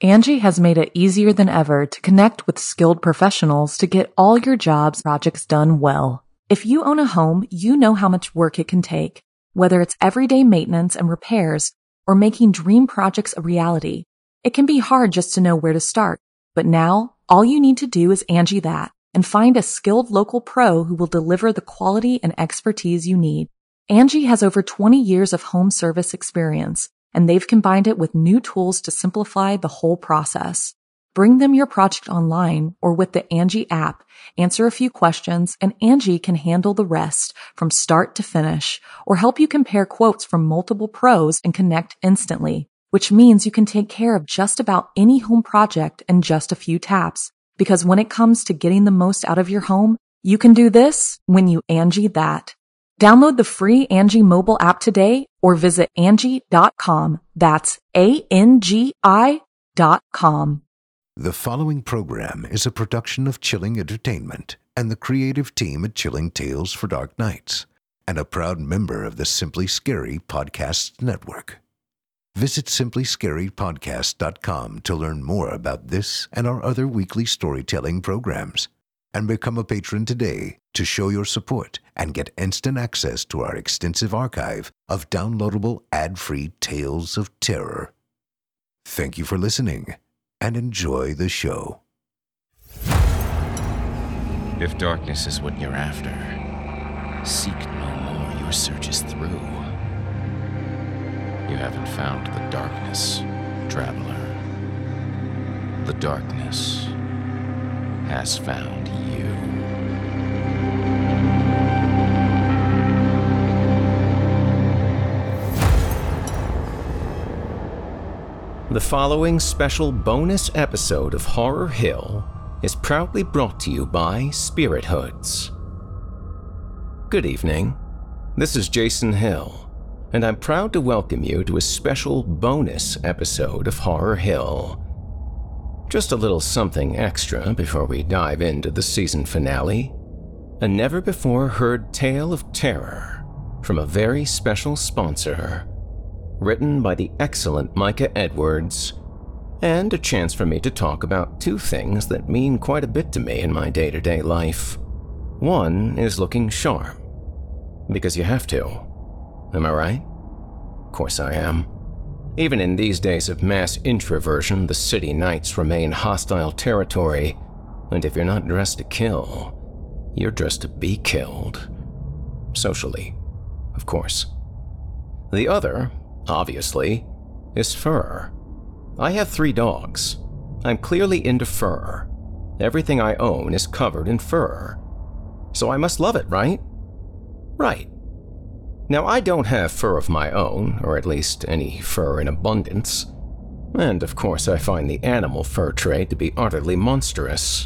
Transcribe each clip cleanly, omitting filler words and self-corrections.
Angie has made it easier than ever to connect with skilled professionals to get all your jobs projects done well. If you own a home, you know how much work it can take, whether it's everyday maintenance and repairs or making dream projects a reality. It can be hard just to know where to start, but now all you need to do is Angie that and find a skilled local pro who will deliver the quality and expertise you need. Angie has over 20 years of home service experience, and they've combined it with new tools to simplify the whole process. Bring them your project online or with the Angie app, answer a few questions, and Angie can handle the rest from start to finish or help you compare quotes from multiple pros and connect instantly, which means you can take care of just about any home project in just a few taps. Because when it comes to getting the most out of your home, you can do this when you Angie that. Download the free Angie mobile app today or visit Angie.com. That's ANGI.com. The following program is a production of Chilling Entertainment and the creative team at Chilling Tales for Dark Nights, and a proud member of the Simply Scary Podcasts Network. Visit simplyscarypodcast.com to learn more about this and our other weekly storytelling programs, and become a patron today to show your support and get instant access to our extensive archive of downloadable ad-free tales of terror. Thank you for listening and enjoy the show. If darkness is what you're after, seek no more, your search is through. You haven't found the darkness, traveler. The darkness has found you. The following special bonus episode of Horror Hill is proudly brought to you by Spirit Hoods. Good evening. This is Jason Hill, and I'm proud to welcome you to a special bonus episode of Horror Hill. Just a little something extra before we dive into the season finale. A never-before-heard tale of terror from a very special sponsor. Written by the excellent Micah Edwards, and a chance for me to talk about two things that mean quite a bit to me in my day-to-day life. One is looking sharp, because you have to. Am I right? Of course I am. Even in these days of mass introversion, the city nights remain hostile territory, and if you're not dressed to kill, you're dressed to be killed. Socially, of course. The other, obviously, is fur. I have 3 dogs. I'm clearly into fur. Everything I own is covered in fur. So I must love it, right? Right. Now, I don't have fur of my own, or at least any fur in abundance. And of course I find the animal fur trade to be utterly monstrous.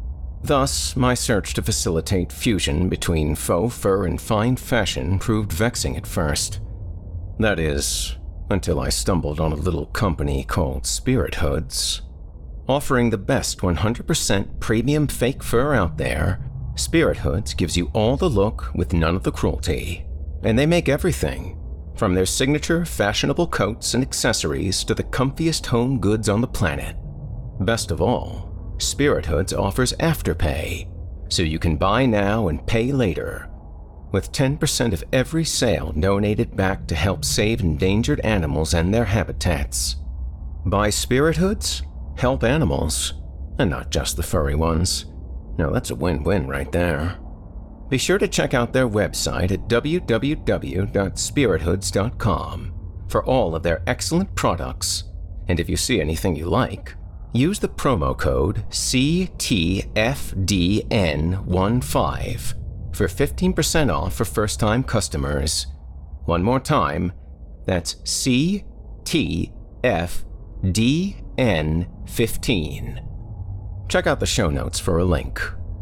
Thus, my search to facilitate fusion between faux fur and fine fashion proved vexing at first. That is, until I stumbled on a little company called Spirit Hoods. Offering the best 100% premium fake fur out there, Spirit Hoods gives you all the look with none of the cruelty. And they make everything, from their signature fashionable coats and accessories to the comfiest home goods on the planet. Best of all, Spirit Hoods offers Afterpay, so you can buy now and pay later, with 10% of every sale donated back to help save endangered animals and their habitats. Buy Spirit Hoods, help animals, and not just the furry ones. Now that's a win-win right there. Be sure to check out their website at www.spirithoods.com for all of their excellent products, and if you see anything you like, use the promo code CTFDN15 for 15% off for first-time customers. One more time, that's CTFDN15. Check out the show notes for a link.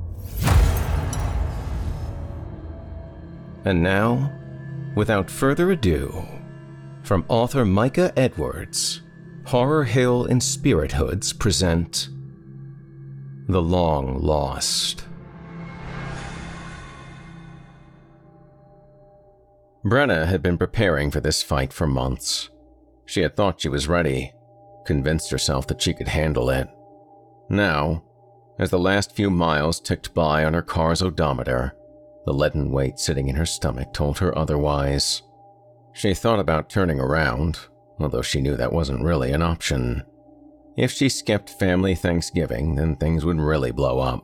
And now, without further ado, from author Micah Edwards, Horror Hill and Spirit Hoods present The Long Lost. Brenna had been preparing for this fight for months. She had thought she was ready, convinced herself that she could handle it. Now, as the last few miles ticked by on her car's odometer, the leaden weight sitting in her stomach told her otherwise. She thought about turning around, although she knew that wasn't really an option. If she skipped family Thanksgiving, then things would really blow up.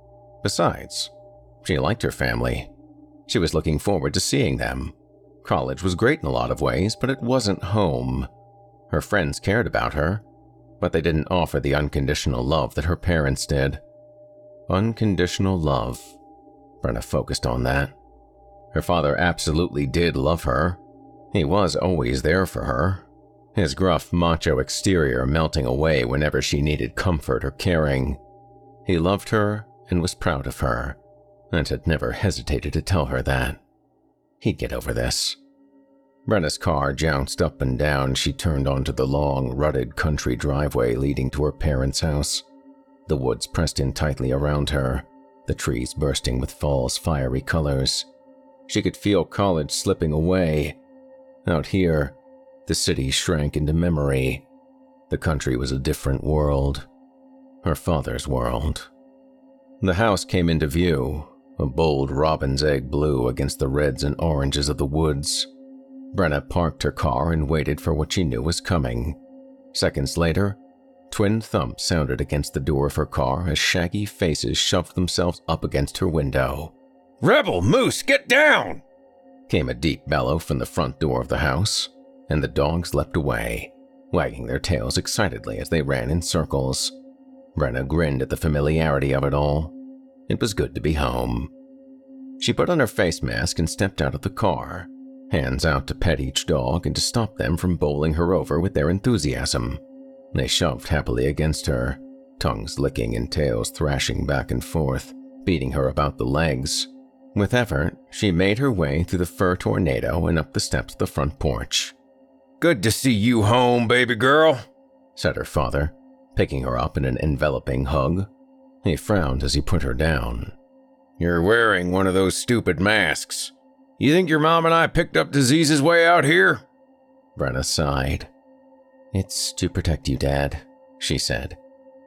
Besides, she liked her family. She was looking forward to seeing them. College was great in a lot of ways, but it wasn't home. Her friends cared about her, but they didn't offer the unconditional love that her parents did. Unconditional love. Brenna focused on that. Her father absolutely did love her. He was always there for her, his gruff, macho exterior melting away whenever she needed comfort or caring. He loved her and was proud of her, and had never hesitated to tell her that. He'd get over this. Brenna's car jounced up and down. She turned onto the long, rutted country driveway leading to her parents' house. The woods pressed in tightly around her, the trees bursting with fall's fiery colors. She could feel college slipping away. Out here, the city shrank into memory. The country was a different world. Her father's world. The house came into view, a bold robin's egg blue against the reds and oranges of the woods. Brenna parked her car and waited for what she knew was coming. Seconds later, twin thumps sounded against the door of her car as shaggy faces shoved themselves up against her window. "Rebel Moose, get down!" Came a deep bellow from the front door of the house, and the dogs leapt away, wagging their tails excitedly as they ran in circles. Brenna grinned at the familiarity of it all. It was good to be home. She put on her face mask and stepped out of the car, hands out to pet each dog and to stop them from bowling her over with their enthusiasm. They shoved happily against her, tongues licking and tails thrashing back and forth, beating her about the legs. With effort, she made her way through the fur tornado and up the steps of the front porch. "Good to see you home, baby girl," said her father, picking her up in an enveloping hug. He frowned as he put her down. "You're wearing one of those stupid masks. You think your mom and I picked up diseases way out here?" Brenna sighed. "It's to protect you, Dad," she said.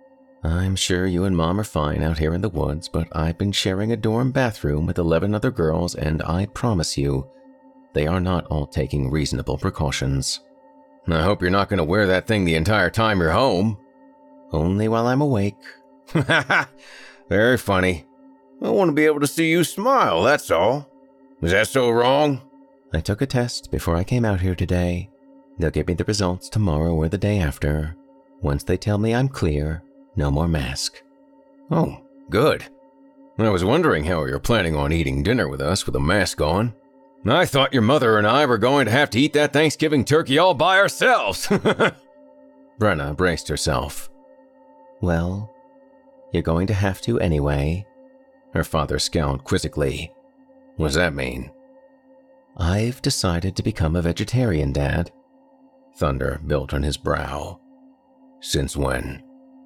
"I'm sure you and Mom are fine out here in the woods, but I've been sharing a dorm bathroom with 11 other girls, and I promise you, they are not all taking reasonable precautions." "I hope you're not going to wear that thing the entire time you're home." "Only while I'm awake." Very funny. I want to be able to see you smile, that's all. Is that so wrong? "I took a test before I came out here today. They'll give me the results tomorrow or the day after. Once they tell me I'm clear, no more mask." "Oh, good. I was wondering how you're planning on eating dinner with us with a mask on. I thought your mother and I were going to have to eat that Thanksgiving turkey all by ourselves." Brenna braced herself. "Well, you're going to have to anyway." Her father scowled quizzically. "What's that mean?" "I've decided to become a vegetarian, Dad." Thunder built on his brow. "Since when?"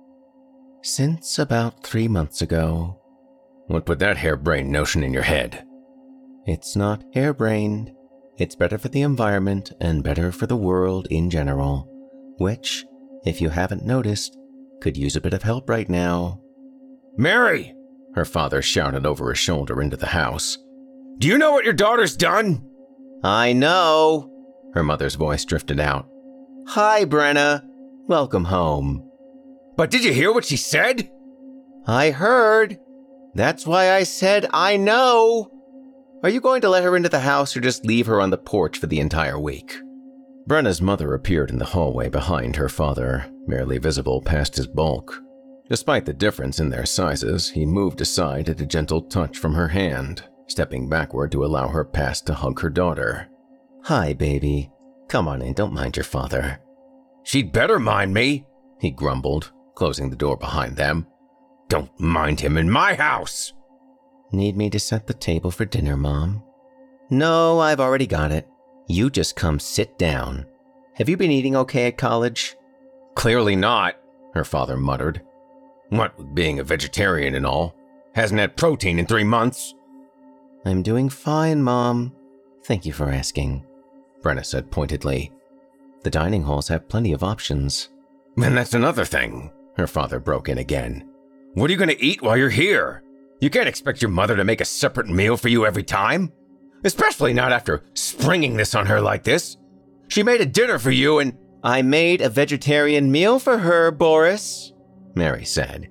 "Since about 3 months ago." "What put that harebrained notion in your head?" "It's not harebrained. It's better for the environment and better for the world in general, which, if you haven't noticed, could use a bit of help right now." "Mary!" her father shouted over his shoulder into the house. "Do you know what your daughter's done?" "I know," her mother's voice drifted out. "Hi, Brenna. Welcome home." "But did you hear what she said?" "I heard. That's why I said I know. Are you going to let her into the house or just leave her on the porch for the entire week?" Brenna's mother appeared in the hallway behind her father, barely visible past his bulk. Despite the difference in their sizes, he moved aside at a gentle touch from her hand, stepping backward to allow her past to hug her daughter. "Hi, baby. Come on in, don't mind your father." "She'd better mind me," he grumbled, closing the door behind them. "Don't mind him in my house." "Need me to set the table for dinner, Mom?" "No, I've already got it. You just come sit down. Have you been eating okay at college?" "Clearly not," her father muttered. "What with being a vegetarian and all. Hasn't had protein in 3 months." "I'm doing fine, Mom. Thank you for asking," Brenna said pointedly. "The dining halls have plenty of options. And that's another thing, her father broke in again. What are you going to eat while you're here? You can't expect your mother to make a separate meal for you every time. Especially not after springing this on her like this. She made a dinner for you and... I made a vegetarian meal for her, Boris, Mary said.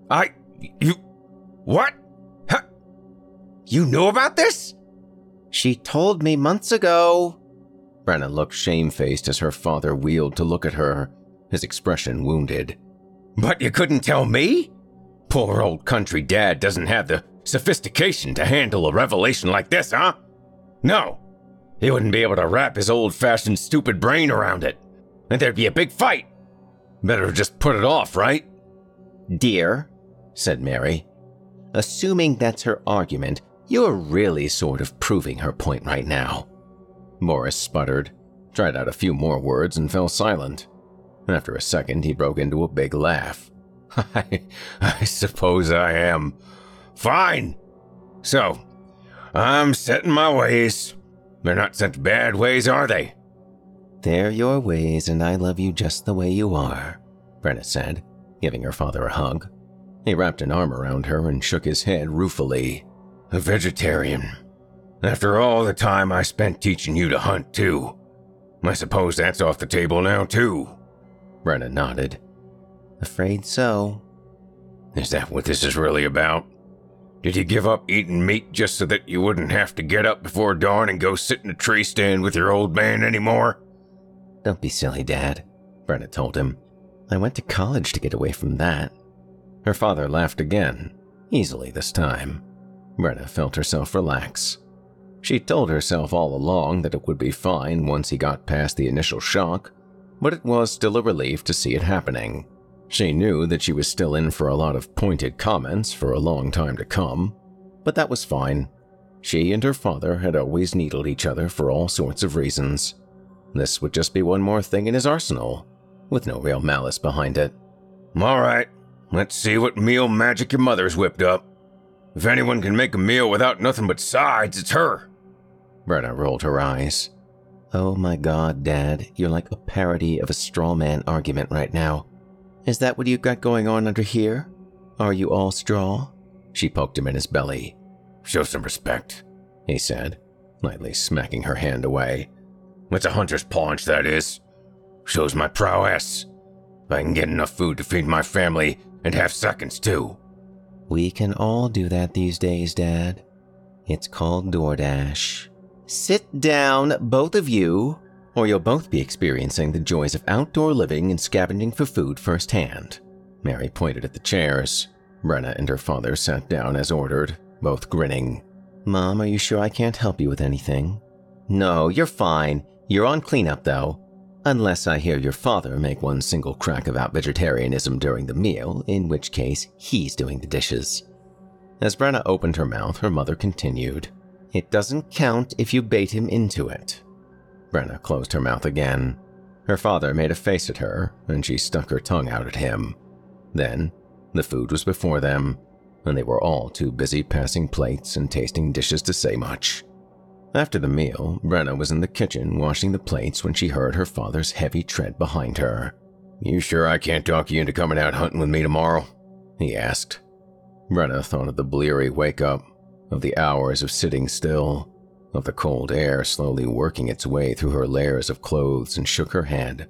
What? Huh? You knew about this? She told me months ago. Brenna looked shamefaced as her father wheeled to look at her, his expression wounded. But you couldn't tell me? Poor old country dad doesn't have the sophistication to handle a revelation like this, huh? No, he wouldn't be able to wrap his old-fashioned stupid brain around it. And there'd be a big fight. Better just put it off, right? Dear, said Mary, assuming that's her argument, you're really sort of proving her point right now. Boris sputtered, tried out a few more words, and fell silent. After a second, he broke into a big laugh. I suppose I am. Fine. So, I'm set in my ways. They're not such bad ways, are they? They're your ways, and I love you just the way you are, Brenna said, giving her father a hug. He wrapped an arm around her and shook his head ruefully. A vegetarian. After all the time I spent teaching you to hunt, too. I suppose that's off the table now, too. Brenna nodded. Afraid so. Is that what this is really about? Did you give up eating meat just so that you wouldn't have to get up before dawn and go sit in a tree stand with your old man anymore? Don't be silly, Dad, Brenna told him. I went to college to get away from that. Her father laughed again, easily this time. Brenna felt herself relax. She told herself all along that it would be fine once he got past the initial shock, but it was still a relief to see it happening. She knew that she was still in for a lot of pointed comments for a long time to come, but that was fine. She and her father had always needled each other for all sorts of reasons. This would just be one more thing in his arsenal, with no real malice behind it. All right, let's see what meal magic your mother's whipped up. If anyone can make a meal without nothing but sides, it's her. Brenna rolled her eyes. Oh my God, Dad, you're like a parody of a straw man argument right now. Is that what you got going on under here? Are you all straw? She poked him in his belly. Show some respect, he said, lightly smacking her hand away. It's a hunter's paunch, that is. Shows my prowess. I can get enough food to feed my family and have seconds, too. We can all do that these days, Dad. It's called DoorDash. Sit down, both of you, or you'll both be experiencing the joys of outdoor living and scavenging for food firsthand. Mary pointed at the chairs. Brenna and her father sat down as ordered, both grinning. Mom, are you sure I can't help you with anything? No, you're fine. You're on cleanup, though. Unless I hear your father make one single crack about vegetarianism during the meal, in which case he's doing the dishes. As Brenna opened her mouth, her mother continued. It doesn't count if you bait him into it. Brenna closed her mouth again. Her father made a face at her, and she stuck her tongue out at him. Then, the food was before them, and they were all too busy passing plates and tasting dishes to say much. After the meal, Brenna was in the kitchen washing the plates when she heard her father's heavy tread behind her. You sure I can't talk you into coming out hunting with me tomorrow? He asked. Brenna thought of the bleary wake-up, of the hours of sitting still, of the cold air slowly working its way through her layers of clothes, and shook her head.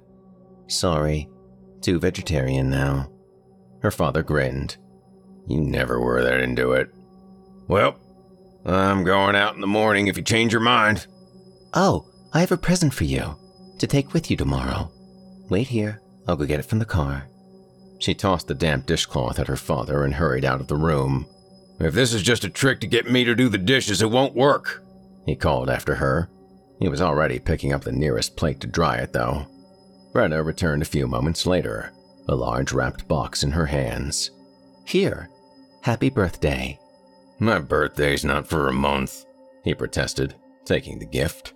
Sorry, too vegetarian now. Her father grinned. You never were that into it. Well, I'm going out in the morning if you change your mind. Oh, I have a present for you, to take with you tomorrow. Wait here, I'll go get it from the car. She tossed the damp dishcloth at her father and hurried out of the room. If this is just a trick to get me to do the dishes, it won't work, he called after her. He was already picking up the nearest plate to dry it, though. Brenna returned a few moments later, a large wrapped box in her hands. Here, happy birthday. My birthday's not for a month, he protested, taking the gift.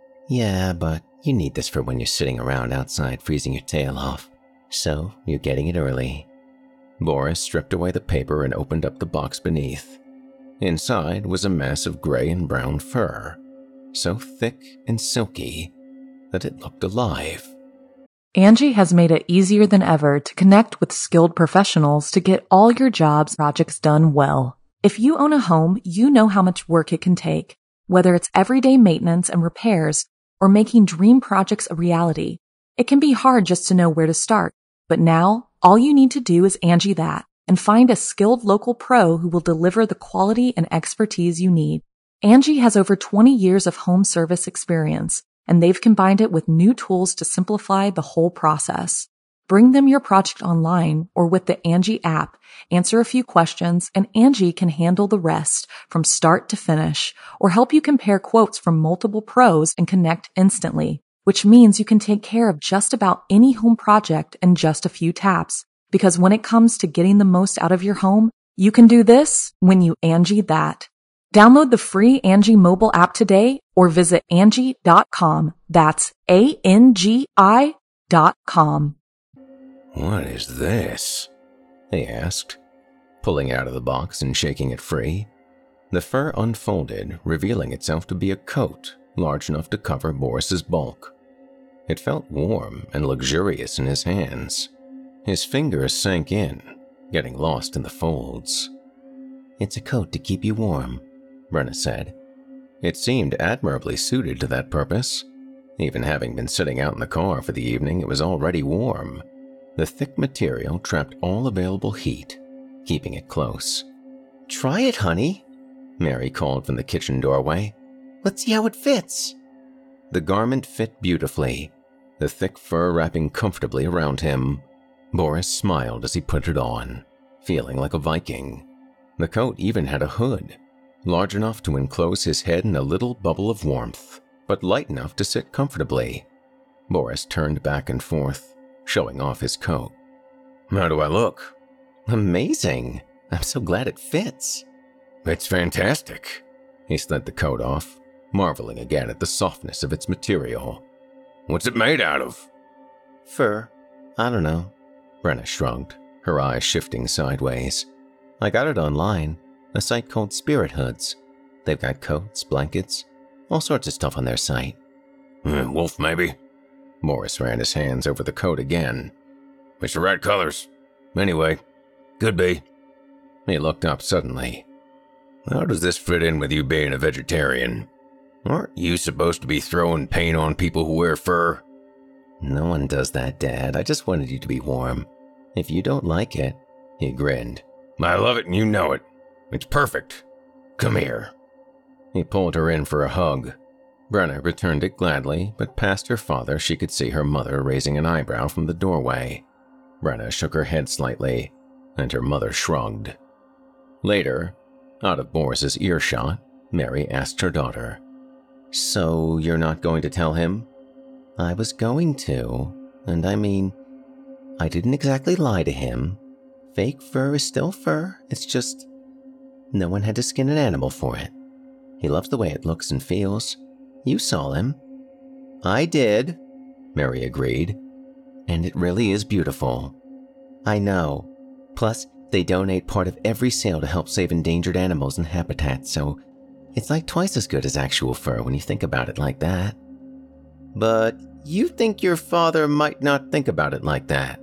Yeah, but you need this for when you're sitting around outside freezing your tail off. So, you're getting it early. Boris stripped away the paper and opened up the box beneath. Inside was a mass of gray and brown fur, so thick and silky that it looked alive. Angie has made it easier than ever to connect with skilled professionals to get all your jobs projects done well. If you own a home, you know how much work it can take, whether it's everyday maintenance and repairs or making dream projects a reality. It can be hard just to know where to start, but now all you need to do is Angie that and find a skilled local pro who will deliver the quality and expertise you need. Angie has over 20 years of home service experience, and they've combined it with new tools to simplify the whole process. Bring them your project online or with the Angie app, answer a few questions, and Angie can handle the rest from start to finish or help you compare quotes from multiple pros and connect instantly, which means you can take care of just about any home project in just a few taps. Because when it comes to getting the most out of your home, you can do this when you Angie that. Download the free Angie mobile app today or visit Angie.com. That's ANGI.com. What is this? They asked, pulling out of the box and shaking it free. The fur unfolded, revealing itself to be a coat large enough to cover Boris's bulk. It felt warm and luxurious in his hands. His fingers sank in, getting lost in the folds. It's a coat to keep you warm, Brenna said. It seemed admirably suited to that purpose. Even having been sitting out in the car for the evening, it was already warm. The thick material trapped all available heat, keeping it close. Try it, honey, Mary called from the kitchen doorway. Let's see how it fits. The garment fit beautifully, the thick fur wrapping comfortably around him. Boris smiled as he put it on, feeling like a Viking. The coat even had a hood, large enough to enclose his head in a little bubble of warmth, but light enough to sit comfortably. Boris turned back and forth, showing off his coat. How do I look? Amazing. I'm so glad it fits. It's fantastic. He slid the coat off, marveling again at the softness of its material. What's it made out of? Fur. I don't know. Brenna shrugged, her eyes shifting sideways. I got it online, a site called Spirit Hoods. They've got coats, blankets, all sorts of stuff on their site. Wolf, maybe? Boris ran his hands over the coat again. It's the right colors. Anyway, could be. He looked up suddenly. How does this fit in with you being a vegetarian? Aren't you supposed to be throwing paint on people who wear fur? No one does that, Dad. I just wanted you to be warm. If you don't like it, he grinned. I love it and you know it. It's perfect. Come here. He pulled her in for a hug. Brenna returned it gladly, but past her father she could see her mother raising an eyebrow from the doorway. Brenna shook her head slightly, and her mother shrugged. Later, out of Boris's earshot, Mary asked her daughter, So you're not going to tell him? I was going to, and I mean, I didn't exactly lie to him. Fake fur is still fur, it's just no one had to skin an animal for it. He loves the way it looks and feels. You saw him. I did, Mary agreed, and it really is beautiful. I know. Plus, they donate part of every sale to help save endangered animals and habitats, so it's like twice as good as actual fur when you think about it like that. But you think your father might not think about it like that?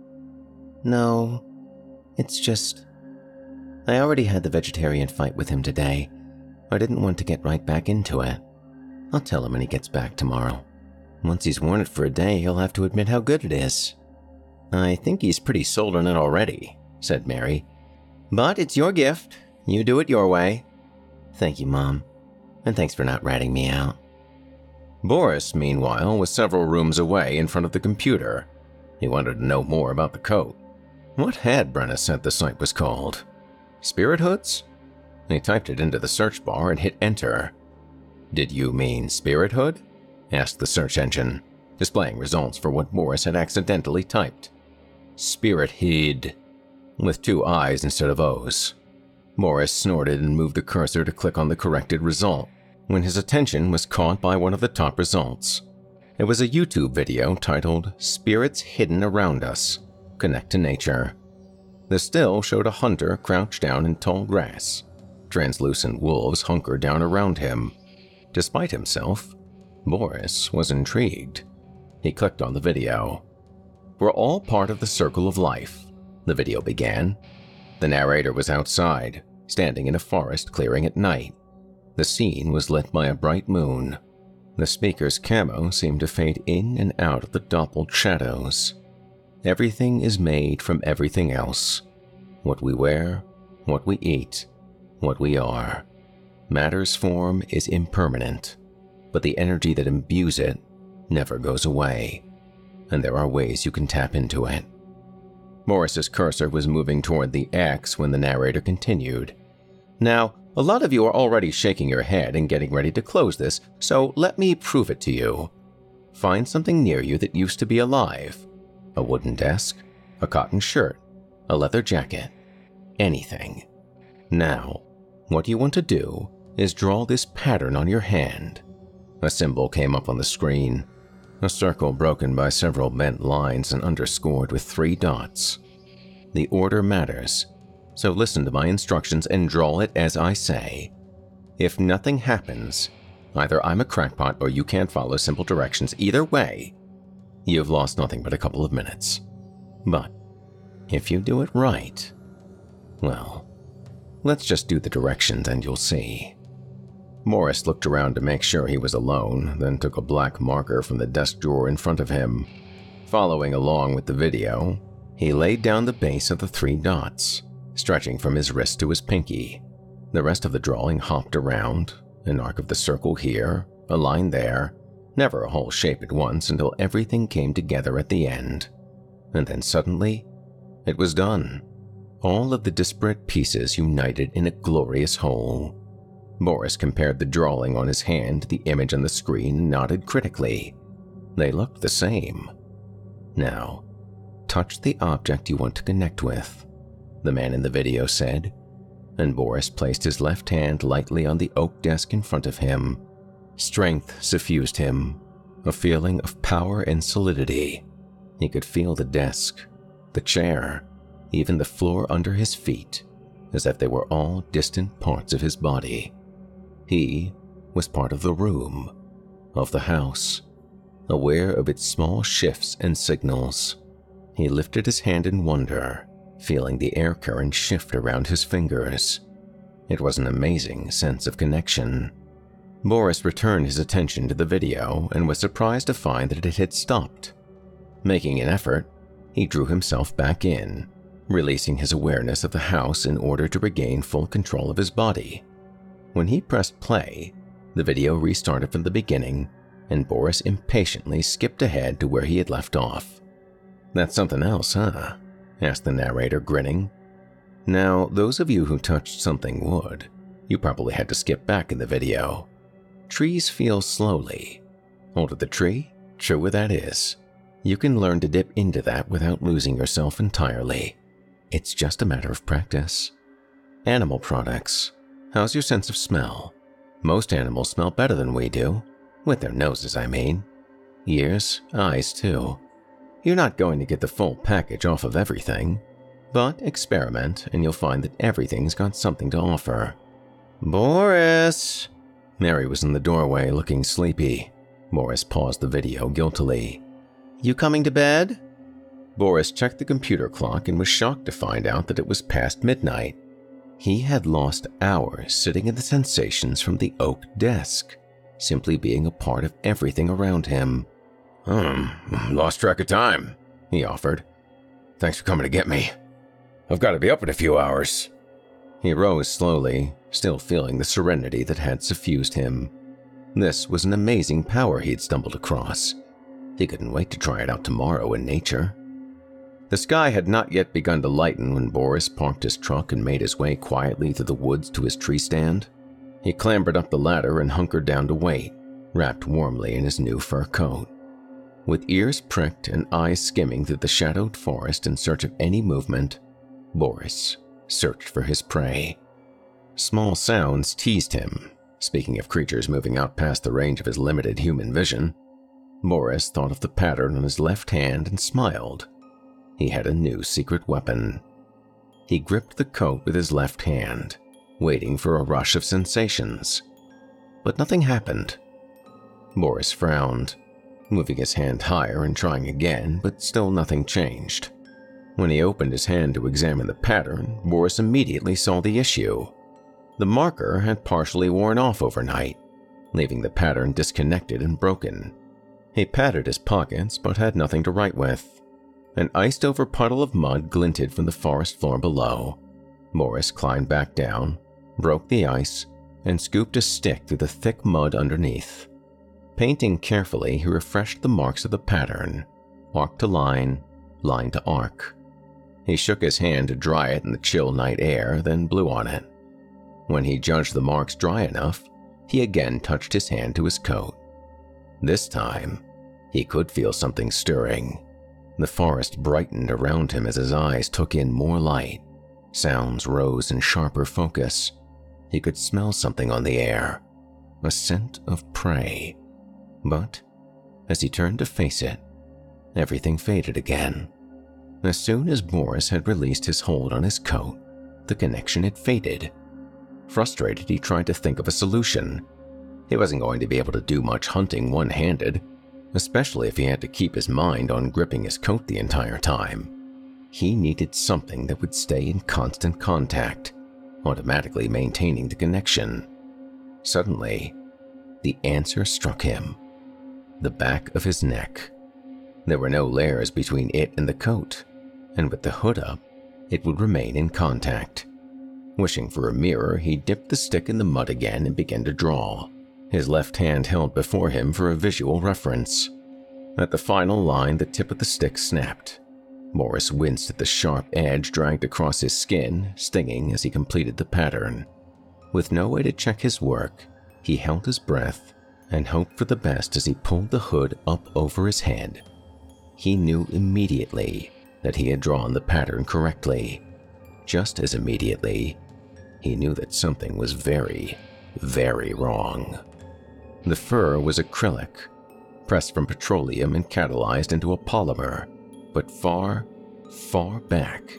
No, it's just, I already had the vegetarian fight with him today. I didn't want to get right back into it. I'll tell him when he gets back tomorrow. Once he's worn it for a day, he'll have to admit how good it is. I think he's pretty sold on it already, said Mary. But it's your gift. You do it your way. Thank you, Mom. And thanks for not ratting me out. Boris, meanwhile, was several rooms away in front of the computer. He wanted to know more about the coat. What had Brenna said the site was called? Spirit Hoods? He typed it into the search bar and hit enter. Did you mean Spirit Hood? Asked the search engine, displaying results for what Boris had accidentally typed. Spirit Hid, with 2 I's instead of O's. Boris snorted and moved the cursor to click on the corrected result, when his attention was caught by one of the top results. It was a YouTube video titled Spirits Hidden Around Us, Connect to Nature. The still showed a hunter crouched down in tall grass. Translucent wolves hunkered down around him. Despite himself, Boris was intrigued. He clicked on the video. We're all part of the circle of life, the video began. The narrator was outside, standing in a forest clearing at night. The scene was lit by a bright moon. The speaker's camo seemed to fade in and out of the dappled shadows. Everything is made from everything else. What we wear, what we eat, what we are. Matter's form is impermanent, but the energy that imbues it never goes away, and there are ways you can tap into it. Morris's cursor was moving toward the X when the narrator continued. Now, a lot of you are already shaking your head and getting ready to close this, so let me prove it to you. Find something near you that used to be alive. A wooden desk, a cotton shirt, a leather jacket, anything. Now, what you want to do is draw this pattern on your hand. A symbol came up on the screen, a circle broken by several bent lines and underscored with 3 dots. The order matters, so listen to my instructions and draw it as I say. If nothing happens, either I'm a crackpot or you can't follow simple directions. Either way, you've lost nothing but a couple of minutes. But if you do it right, well, let's just do the directions and you'll see. Morris looked around to make sure he was alone, then took a black marker from the desk drawer in front of him. Following along with the video, he laid down the base of the 3 dots, stretching from his wrist to his pinky. The rest of the drawing hopped around, an arc of the circle here, a line there, never a whole shape at once until everything came together at the end. And then suddenly, it was done. All of the disparate pieces united in a glorious whole. Morris compared the drawing on his hand to the image on the screen and nodded critically. They looked the same. Now, touch the object you want to connect with, the man in the video said, and Boris placed his left hand lightly on the oak desk in front of him. Strength suffused him, a feeling of power and solidity. He could feel the desk, the chair, even the floor under his feet, as if they were all distant parts of his body. He was part of the room, of the house, aware of its small shifts and signals. He lifted his hand in wonder, feeling the air current shift around his fingers. It was an amazing sense of connection. Boris returned his attention to the video and was surprised to find that it had stopped. Making an effort, he drew himself back in, releasing his awareness of the house in order to regain full control of his body. When he pressed play, the video restarted from the beginning, and Boris impatiently skipped ahead to where he had left off. "That's something else, huh?" asked the narrator, grinning. Now, those of you who touched something wood, you probably had to skip back in the video. Trees feel slowly. Older the tree, truer that is. You can learn to dip into that without losing yourself entirely. It's just a matter of practice. Animal products. How's your sense of smell? Most animals smell better than we do. With their noses, I mean. Ears, eyes too. You're not going to get the full package off of everything, but experiment and you'll find that everything's got something to offer. "Boris!" Mary was in the doorway looking sleepy. Boris paused the video guiltily. "You coming to bed?" Boris checked the computer clock and was shocked to find out that it was past midnight. He had lost hours sitting in the sensations from the oak desk, simply being a part of everything around him. Lost track of time," he offered. "Thanks for coming to get me. I've got to be up in a few hours." He rose slowly, still feeling the serenity that had suffused him. This was an amazing power he had stumbled across. He couldn't wait to try it out tomorrow in nature. The sky had not yet begun to lighten when Boris parked his truck and made his way quietly through the woods to his tree stand. He clambered up the ladder and hunkered down to wait, wrapped warmly in his new fur coat. With ears pricked and eyes skimming through the shadowed forest in search of any movement, Boris searched for his prey. Small sounds teased him, speaking of creatures moving out past the range of his limited human vision. Boris thought of the pattern on his left hand and smiled. He had a new secret weapon. He gripped the coat with his left hand, waiting for a rush of sensations. But nothing happened. Boris frowned. moving his hand higher and trying again, but still nothing changed. When he opened his hand to examine the pattern, Boris immediately saw the issue. The marker had partially worn off overnight, leaving the pattern disconnected and broken. He patted his pockets but had nothing to write with. An iced-over puddle of mud glinted from the forest floor below. Boris climbed back down, broke the ice, and scooped a stick through the thick mud underneath. Painting carefully, he refreshed the marks of the pattern, arc to line, line to arc. He shook his hand to dry it in the chill night air, then blew on it. When he judged the marks dry enough, he again touched his hand to his coat. This time, he could feel something stirring. The forest brightened around him as his eyes took in more light. Sounds rose in sharper focus. He could smell something on the air, a scent of prey. But as he turned to face it, everything faded again. As soon as Boris had released his hold on his coat, the connection had faded. Frustrated, he tried to think of a solution. He wasn't going to be able to do much hunting one-handed, especially if he had to keep his mind on gripping his coat the entire time. He needed something that would stay in constant contact, automatically maintaining the connection. Suddenly, the answer struck him. The back of his neck. There were no layers between it and the coat, and with the hood up, it would remain in contact. Wishing for a mirror, he dipped the stick in the mud again and began to draw, his left hand held before him for a visual reference. At the final line, the tip of the stick snapped. Boris winced at the sharp edge dragged across his skin, stinging as he completed the pattern. With no way to check his work, he held his breath and hoped for the best as he pulled the hood up over his head. He knew immediately that he had drawn the pattern correctly. Just as immediately, he knew that something was very, very wrong. The fur was acrylic, pressed from petroleum and catalyzed into a polymer, but far, far back,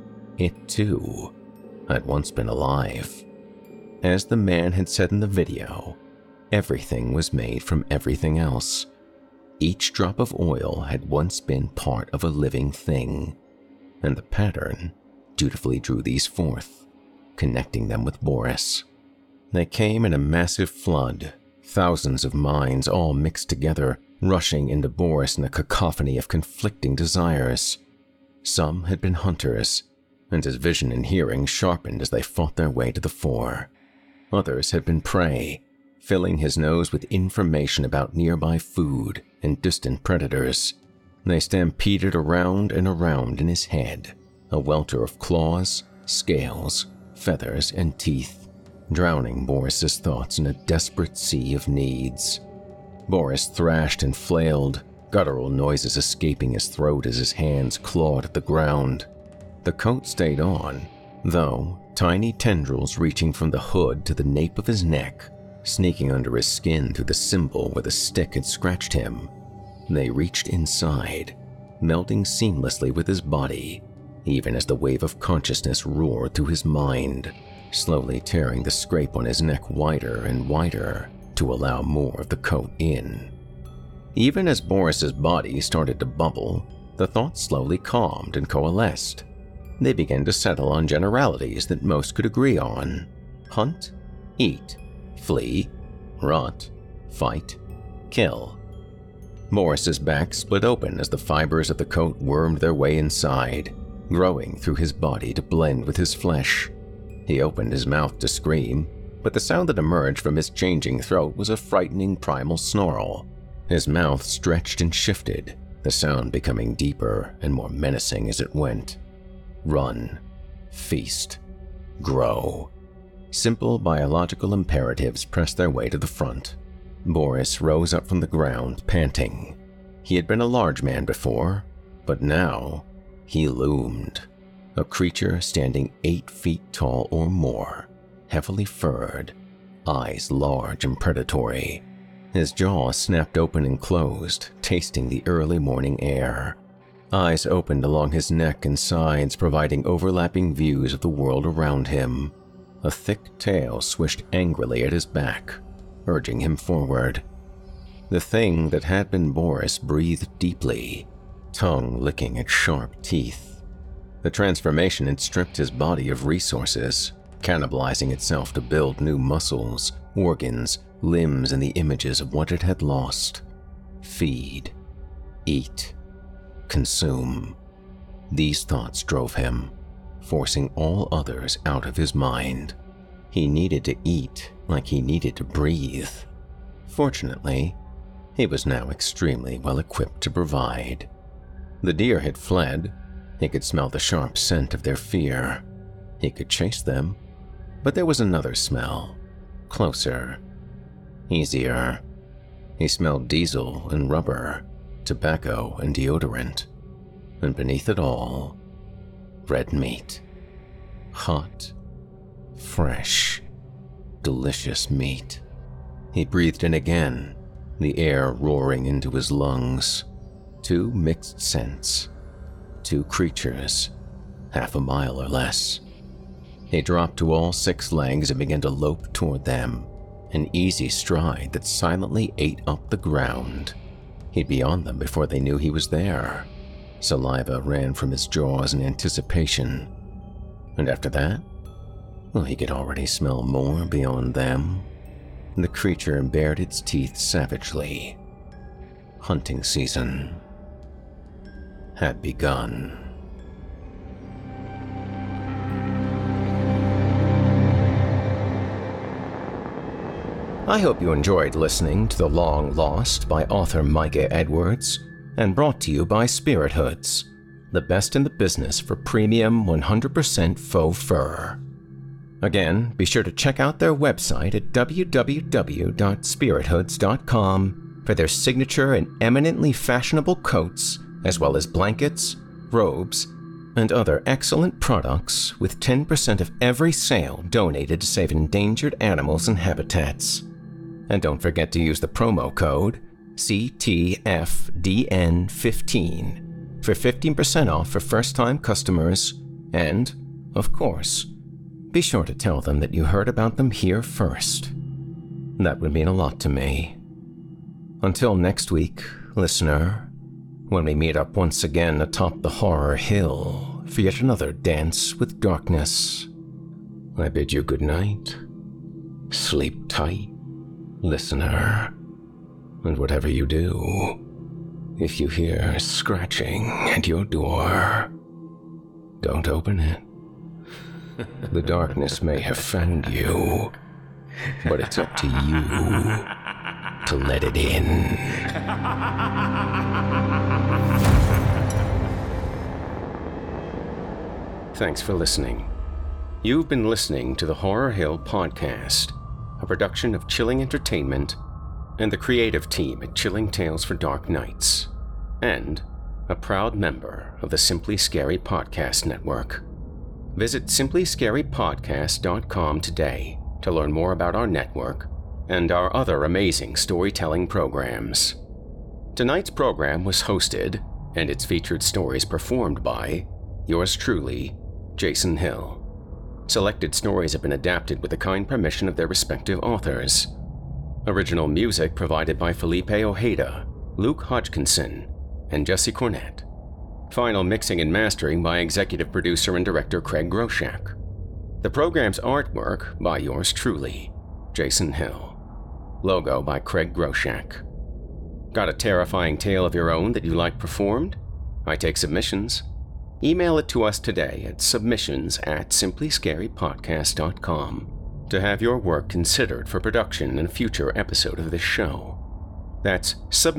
it too had once been alive. As the man had said in the video, everything was made from everything else. Each drop of oil had once been part of a living thing, and the pattern dutifully drew these forth, connecting them with Boris. They came in a massive flood, thousands of minds all mixed together, rushing into Boris in a cacophony of conflicting desires. Some had been hunters, and his vision and hearing sharpened as they fought their way to the fore. Others had been prey, filling his nose with information about nearby food and distant predators. They stampeded around and around in his head, a welter of claws, scales, feathers, and teeth, drowning Boris's thoughts in a desperate sea of needs. Boris thrashed and flailed, guttural noises escaping his throat as his hands clawed at the ground. The coat stayed on, though, tiny tendrils reaching from the hood to the nape of his neck, sneaking under his skin through the symbol where the stick had scratched him. They reached inside, melding seamlessly with his body, even as the wave of consciousness roared through his mind, slowly tearing the scrape on his neck wider and wider to allow more of the coat in. Even as Boris's body started to bubble, the thoughts slowly calmed and coalesced. They began to settle on generalities that most could agree on: hunt, eat, flee, rot, fight, kill. Boris's back split open as the fibers of the coat wormed their way inside, growing through his body to blend with his flesh. He opened his mouth to scream, but the sound that emerged from his changing throat was a frightening primal snarl. His mouth stretched and shifted, the sound becoming deeper and more menacing as it went. Run, feast, grow. Simple biological imperatives pressed their way to the front. Boris rose up from the ground, panting. He had been a large man before, but now he loomed. A creature standing 8 feet tall or more, heavily furred, eyes large and predatory. His jaw snapped open and closed, tasting the early morning air. Eyes opened along his neck and sides, providing overlapping views of the world around him. A thick tail swished angrily at his back, urging him forward. The thing that had been Boris breathed deeply, tongue licking at sharp teeth. The transformation had stripped his body of resources, cannibalizing itself to build new muscles, organs, limbs, and the images of what it had lost. Feed, eat, consume. These thoughts drove him, forcing all others out of his mind. He needed to eat like he needed to breathe. Fortunately, he was now extremely well equipped to provide. The deer had fled. He could smell the sharp scent of their fear. He could chase them, but there was another smell, closer, easier. He smelled diesel and rubber, tobacco and deodorant, and beneath it all, red meat. Hot, fresh, delicious meat. He breathed in again, the air roaring into his lungs. Two mixed scents, two creatures, half a mile or less. He dropped to all 6 legs and began to lope toward them, an easy stride that silently ate up the ground. He'd be on them before they knew he was there. Saliva ran from his jaws in anticipation. And after that, well, he could already smell more beyond them. The creature bared its teeth savagely. Hunting season had begun. I hope you enjoyed listening to The Long Lost by author Micah Edwards, and brought to you by Spirit Hoods, the best in the business for premium 100% faux fur. Again, be sure to check out their website at www.spirithoods.com for their signature and eminently fashionable coats, as well as blankets, robes, and other excellent products, with 10% of every sale donated to save endangered animals and habitats. And don't forget to use the promo code CTFDN15 for 15% off for first-time customers, and, of course, be sure to tell them that you heard about them here first. That would mean a lot to me. Until next week, listener, when we meet up once again atop the Horror Hill for yet another dance with darkness, I bid you good night. Sleep tight, listener. And whatever you do, if you hear scratching at your door, don't open it. The darkness may have found you, but it's up to you to let it in. Thanks for listening. You've been listening to the Horror Hill Podcast, a production of Chilling Entertainment and the creative team at Chilling Tales for Dark Nights, and a proud member of the Simply Scary Podcast Network. Visit simplyscarypodcast.com today to learn more about our network and our other amazing storytelling programs. Tonight's program was hosted, and its featured stories performed by yours truly, Jason Hill. Selected stories have been adapted with the kind permission of their respective authors. Original music provided by Felipe Ojeda, Luke Hodgkinson, and Jesse Cornett. Final mixing and mastering by executive producer and director Craig Groshak. The program's artwork by yours truly, Jason Hill. Logo by Craig Groshak. Got a terrifying tale of your own that you like performed? I take submissions. Email it to us today at submissions@simplyscarypodcast.com to have your work considered for production in a future episode of this show. That's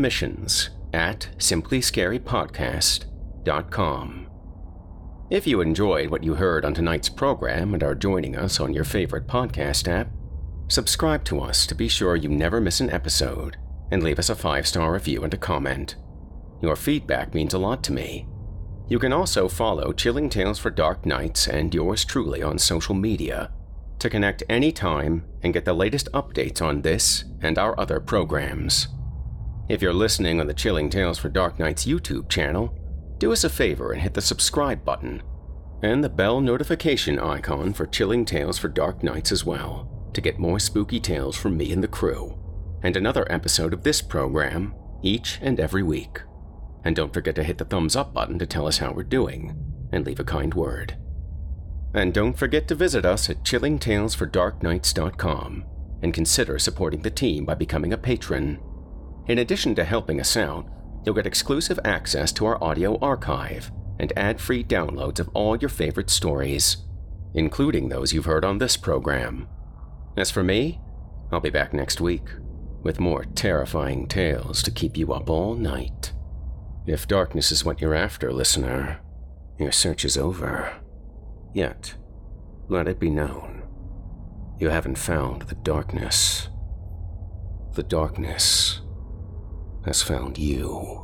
submissions@simplyscarypodcast.com. If you enjoyed what you heard on tonight's program and are joining us on your favorite podcast app, subscribe to us to be sure you never miss an episode, and leave us a 5-star review and a comment. Your feedback means a lot to me. You can also follow Chilling Tales for Dark Nights and yours truly on social media to connect anytime and get the latest updates on this and our other programs. If you're listening on the Chilling Tales for Dark Nights YouTube channel, do us a favor and hit the subscribe button and the bell notification icon for Chilling Tales for Dark Nights as well to get more spooky tales from me and the crew. and another episode of this program each and every week. And don't forget to hit the thumbs up button to tell us how we're doing, and leave a kind word. And don't forget to visit us at chillingtalesfordarknights.com and consider supporting the team by becoming a patron. In addition to helping us out, you'll get exclusive access to our audio archive and ad-free downloads of all your favorite stories, including those you've heard on this program. As for me, I'll be back next week with more terrifying tales to keep you up all night. If darkness is what you're after, listener, your search is over. Yet, let it be known, you haven't found the darkness. The darkness has found you.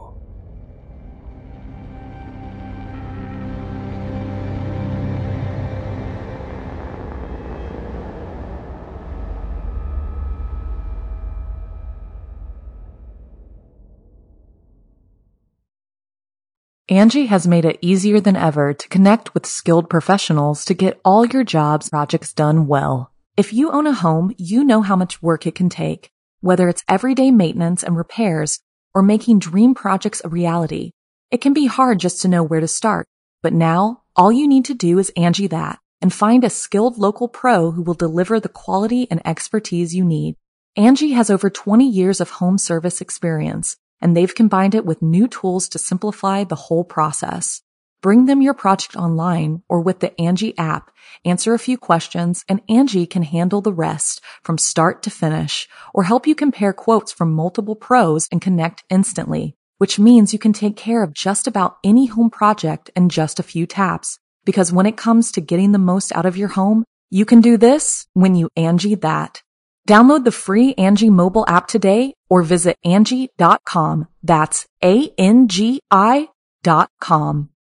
Angie has made it easier than ever to connect with skilled professionals to get all your jobs projects done well. If you own a home, you know how much work it can take, whether it's everyday maintenance and repairs or making dream projects a reality. It can be hard just to know where to start, but now all you need to do is Angie that and find a skilled local pro who will deliver the quality and expertise you need. Angie has over 20 years of home service experience, and they've combined it with new tools to simplify the whole process. Bring them your project online or with the Angie app, answer a few questions, and Angie can handle the rest from start to finish, or help you compare quotes from multiple pros and connect instantly, which means you can take care of just about any home project in just a few taps. Because when it comes to getting the most out of your home, you can do this when you Angie that. Download the free Angie mobile app today or visit Angie.com. That's ANGI.com.